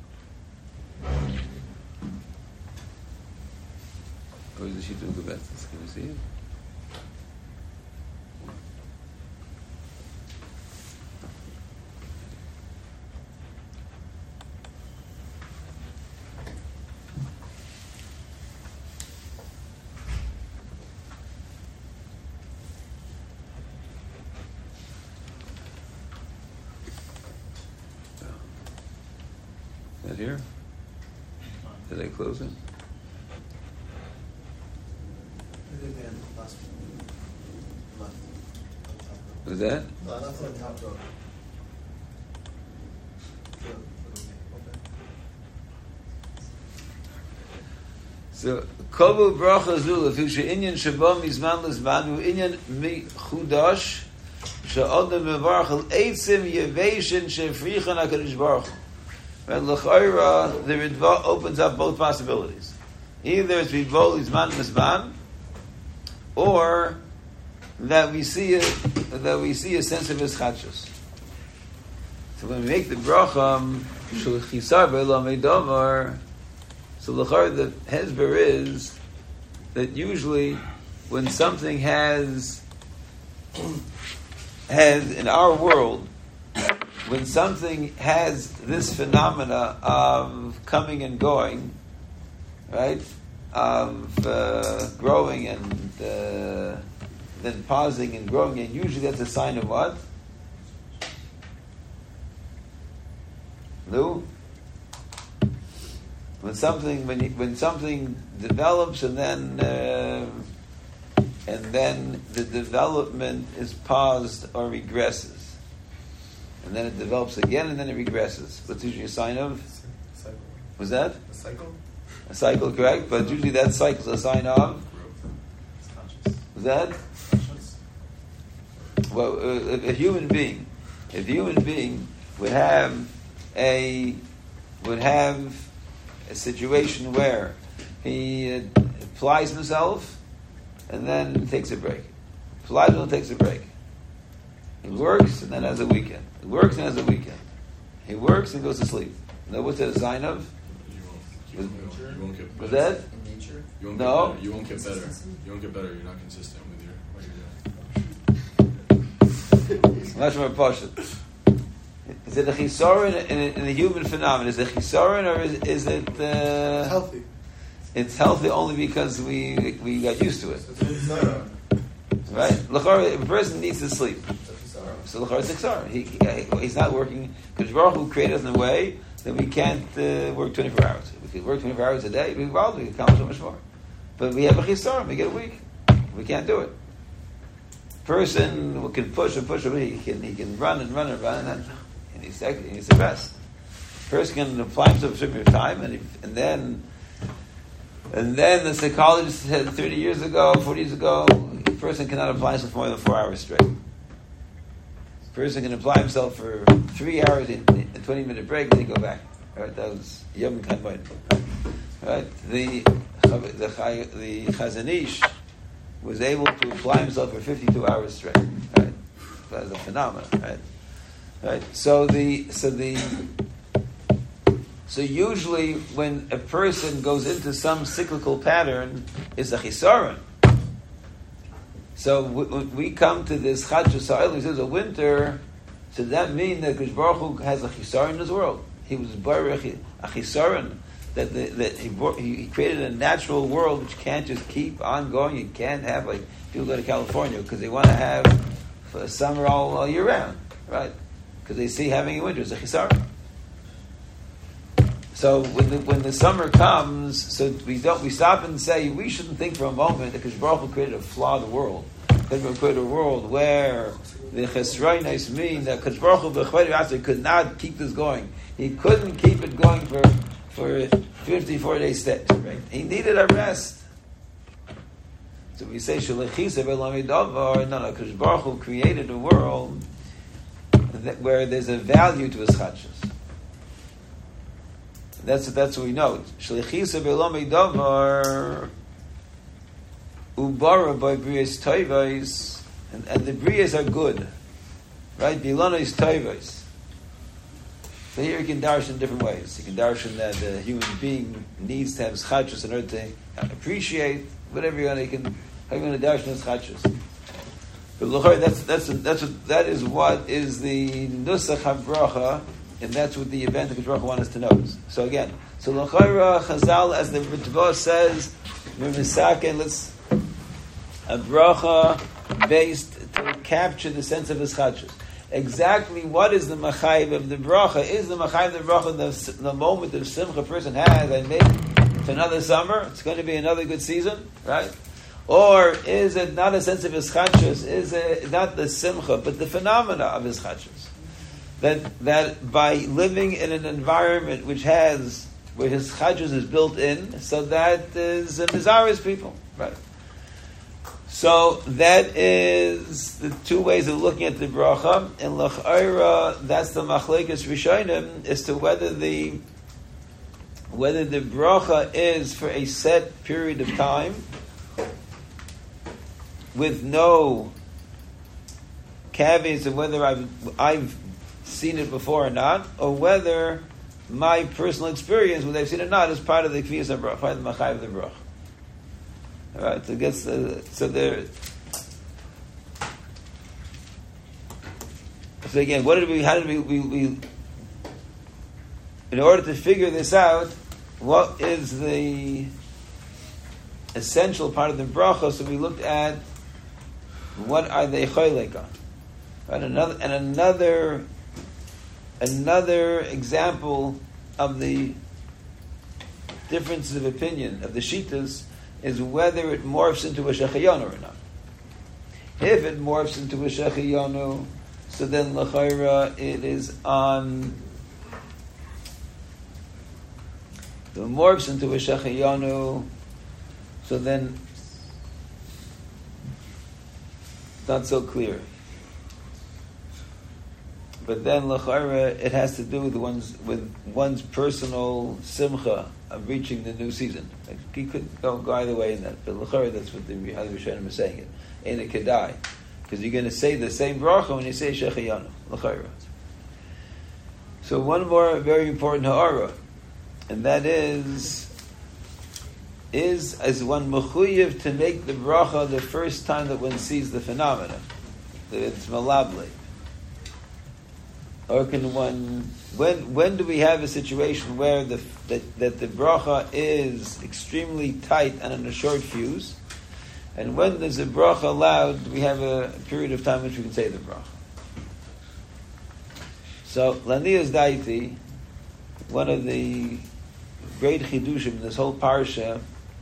S1: Or is the sheet of Gebetzes? Can you see it? Is that here? Did I close it? Was that?
S7: No, that's on top row.
S1: So, Kovu bracha zula, fu she'inyan shabo mizman lizman, hu inyan mi chudash, she'odem mevarach al eitzim yeveshin she'frichan HaKadosh Baruch Hu. And l'chayra, the Ritva opens up both possibilities. Either it's Rivol Izman Mizman, or that we see a sense of his chadshus. So when we make the bracha shul chisar ve'lo meidamar, so l'chayra the hezber is that usually when something has in our world, when something has this phenomena of coming and going, right, of growing and then pausing and growing, and usually that's a sign of what? No. When something develops and then the development is paused or regresses, and then it develops again and then it regresses. What's usually a sign of?
S7: Cycle.
S1: Was that
S7: A cycle?
S1: a cycle? Correct, but usually that cycle is a sign of.
S7: It's conscious.
S1: Was that?
S7: Conscious.
S1: Well, a human being would have a situation where he applies himself and then takes a break. Applies and takes a break. He works and then has a weekend. He works and has a weekend. He works and goes to sleep. Now, what's that a sign of?
S2: You won't get
S1: Was
S2: better.
S1: that?
S3: In nature.
S2: You won't
S1: No.
S2: get better. You won't get better. You won't get better. You're not consistent with what you're doing.
S1: Much more posh. Is it a chisaron in a human phenomenon? Is it a chisaron or is it?
S7: It's healthy.
S1: It's healthy only because we got used to it,
S7: So it's a Chizara.
S1: right? L'chara, a person needs to sleep,
S7: It's a Chizara.
S1: so l'chara is a chisaron. He's not working because Baruch Hu created us in a way that we can't work 24 hours. If we could work 24 hours a day, we could accomplish so much more. But we have a chisaron. We get a week. We can't do it. Person can push and push. He can run and run and run, and he needs to rest. Person can apply himself a certain period of time, and then the psychologist said 30 years ago, 40 years ago, a person cannot apply himself for more than 4 hours straight. A person can apply himself for 3 hours in a 20-minute break, and then go back. Right? That was Yom Kanmoid. Right? The Chazon Ish was able to apply himself for 52 hours straight. Right? That was a phenomenon. Right? So usually when a person goes into some cyclical pattern, it's a chisaron. So when we come to this Chadshus Ha'el, he says a winter, so that means that Kodesh Baruch Hu has a chisaron in his world. He was baruch a chisaron, that he created a natural world which can't just keep on going. You can't have, like, people go to California because they want to have summer all year round, right? Because they see having a winter is a chisaron. So when the summer comes, so we stop and say we shouldn't think for a moment that Kodesh Baruch Hu created a flawed world. Kodesh Baruch Hu created a world where the chesroinais mean that Kodesh Baruch Hu could not keep this going. He couldn't keep it going for 54 days straight. Right? He needed a rest. So we say Shalachisa Ve'Lamidavar. No, Kodesh Baruch Hu created a world where there's a value to his chadshus. That's what we know. Shlichisa be'lomei davar ubara by brias toivos, and the brias are good, right? Bilonos toivos. So here you can darshan in different ways. You can darshan that the human being needs to have schachus in order to appreciate whatever you want. How you want to darshan his schachus. But that is what is the nusach habracha. And that's what the event that Kodesh Baruch Hu wants us to know. So again, l'chayra Chazal, as the Ritva says, let's a bracha based to capture the sense of his chadshus. Exactly what is the machayiv of the bracha? Is the machayiv of the bracha the moment of simcha a person has? I made it to another summer. It's going to be another good season, right? Or is it not a sense of his chadshus? Is it not the simcha, but the phenomena of his chadshus? That by living in an environment where his chadshus is built in, so that is a mizaris people, right? So that is the two ways of looking at the bracha. And l'chayra, that's the machlekes rishonim as to whether the bracha is for a set period of time with no caveats of whether I've seen it before or not, or whether my personal experience, whether I've seen it or not, is part of the kviyas of bracha, part of the machayiv of the bracha. All right, so So again, how did we? In order to figure this out, what is the essential part of the bracha? So we looked at what are they choylek on, right? Another another example of the differences of opinion of the Shitas is whether it morphs into a Shechayonu or not. If it morphs into a Shechayonu, so then L'chaira it is on. If it morphs into a Shechayonu, so then it's not so clear. But then L'chaira it has to do with one's personal simcha of reaching the new season. Like, he could go either way in that, but L'chaira that's what the Rishonim is saying it. In a kedai. Because you're going to say the same bracha when you say Shechayanu, L'chaira. So one more very important ha'ara, and that is as one mechuyev to make the bracha the first time that one sees the phenomena, that it's malabli. Or can one, when do we have a situation where that the bracha is extremely tight and on a short fuse? And when there's a bracha allowed, we have a period of time in which we can say the bracha. So, Laniyas Daiti, one of the great chidushim in this whole parsha,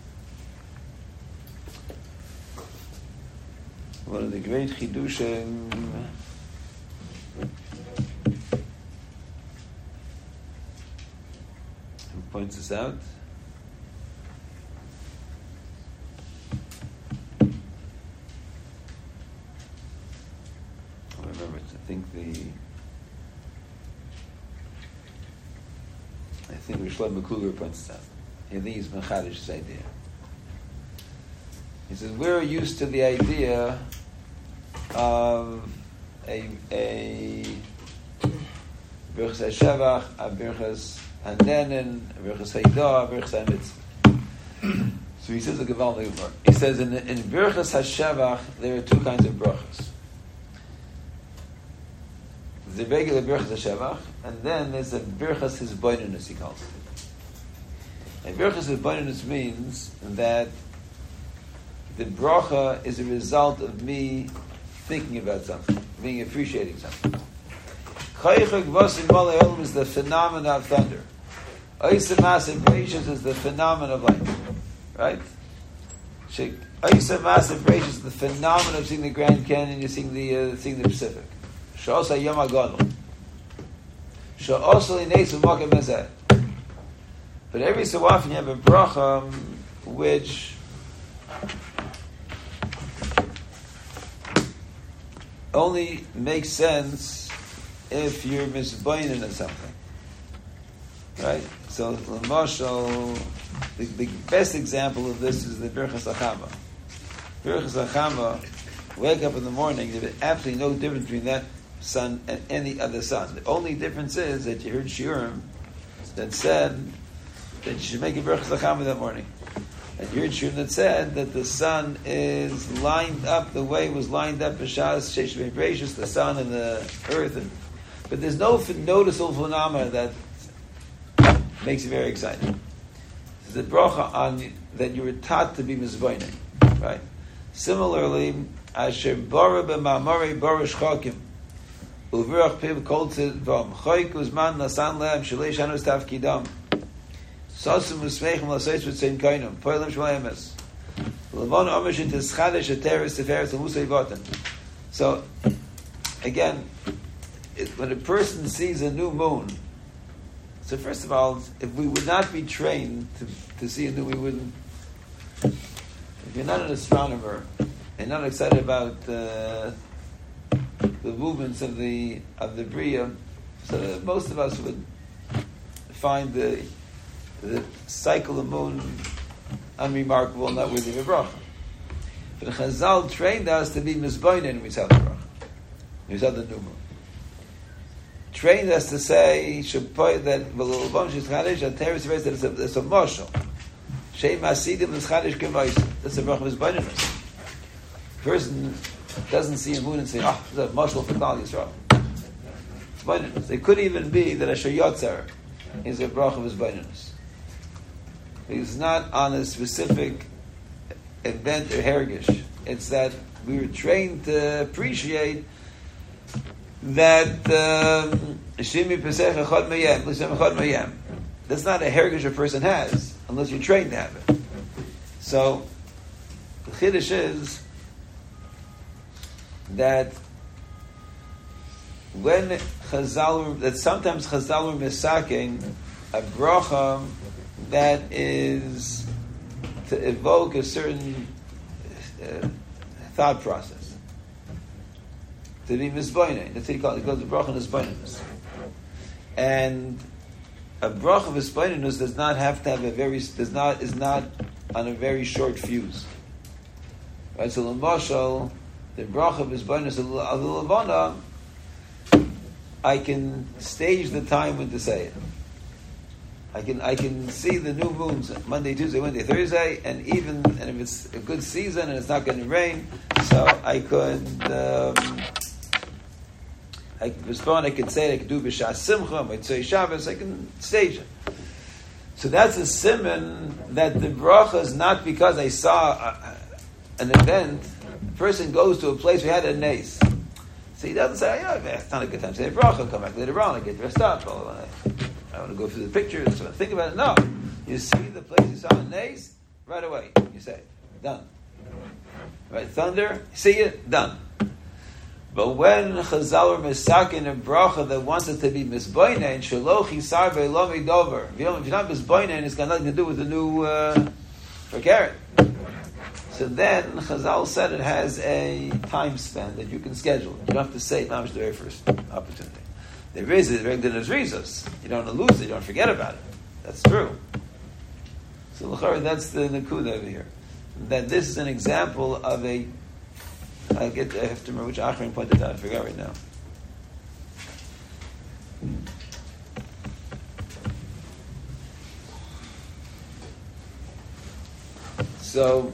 S1: who points this out. I think Shlomo McCluger points this out. I think he's mechadish this idea. He says we're used to the idea of a Birchas HaShevach, a Birchas HaNenen, a Birchas Haidah, a Birchas HaMitzvah. So he says a Gevaldig word. He says in Birchas HaShevach there are two kinds of brachas. The regular Birchas HaShevach, and then there's a Birchas Hizboinus, he calls it. And Birchas Hizboinus means that the bracha is a result of me thinking about something, being appreciating something. Chaychak Vasim Malay is the phenomena of thunder. Oisamas and Bereshis is the phenomena of light. Right? Oisamas and Bereshis is the phenomena of seeing the Grand Canyon, you're seeing the Pacific. Sha'osa Yom HaGadol. Sha'osa Lineis V'Mokem Ezeh. But every so often you have a bracha which only makes sense if you're misboinin in something. Right? So, L'mashal, the best example of this is the Birchas Achama. Birchas Achama, wake up in the morning, there's absolutely no difference between that sun and any other sun. The only difference is that you heard Shiurim that said that you should make a Birchas Achama that morning. And you heard Shiurim that said that the sun is lined up the way it was lined up B'Shas Sheish V'Bereshis, the sun and the earth. But there's no noticeable phenomena that makes you very excited. It's the bracha on that you were taught to be mizboining, right? Similarly, Asher bara b'ma'amari barish chakim uvirach piv kol tzidvam choyk uzman nasan lehem shalei shanos tafkidam sosum usmeichem lasois v'tzein kainum poilim shmalei emes l'von omesh et eschadish et teres teferes l'musay voten. So, again, when a person sees a new moon, so first of all, if we would not be trained to see a new, we wouldn't. If you're not an astronomer and not excited about the movements of the Bria, so most of us would find the cycle of the moon unremarkable and not worthy of a bracha. But Chazal trained us to be mizboinen when we saw the bracha. We saw the new moon. Trained us to say that it's a moshel. That's a bracha of his. Person doesn't see a moon and say, "Oh, it's a moshel for Klal Yisrael." It could even be that a shayotzer is a bracha of his beinus. It's not on a specific event or hergish. It's that we were trained to appreciate that Shimi Pesach Echad Mayem, L'Shem Echad Mayem. That's not a heritage a person has, unless you're trained to have it. So, the Chiddush is that when sometimes Chazal are misaking a bracha that is to evoke a certain thought process, to be misboinah. That's what he calls it. He calls the bracha misboinah. And a bracha of misboinah does not have to have is not on a very short fuse. Right? So l'mashal, the bracha of misboinah al levana, I can stage the time when to say it. I can see the new moons Monday, Tuesday, Wednesday, Thursday, and if it's a good season and it's not going to rain, so I could respond. I could say it. I could do b'shas simcha, mitzvah Shabbos. I can stage it. So that's a siman that the bracha is not because I saw an event. The person goes to a place where he had a nace. So he doesn't say, it's not a good time to say bracha, come back later on, I get dressed up, I want to go through the pictures, so I think about it. No. You see the place you saw a nace, right away, you say, done. Right, thunder, see it, done. But when Chazal are misakin a bracha that wants it to be misboinah, and shaloch yisar ve'lo midover, if you're not misboinah, and it's got nothing to do with the new for carrot. So then Chazal said it has a time span that you can schedule. You don't have to say it the very first opportunity. There is it, there's reasons. You don't want to lose it, you don't forget about it. That's true. So that's the Nakuda over here. That this is an example of I have to remember which Achron pointed out, I forgot right now. So,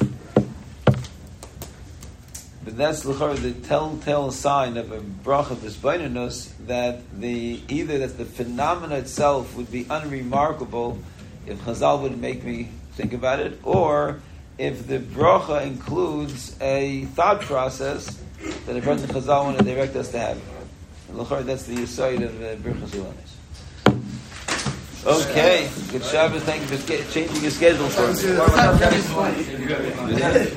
S1: but that's the telltale sign of a bracha of hisbonenus that either that the phenomena itself would be unremarkable if Chazal would make me think about it, or if the bracha includes a thought process that a person Chazal want to direct us to have. And that's the Yesod of Birchas Ulanis. Okay, good Shabbos. Thank you for changing your schedule for me.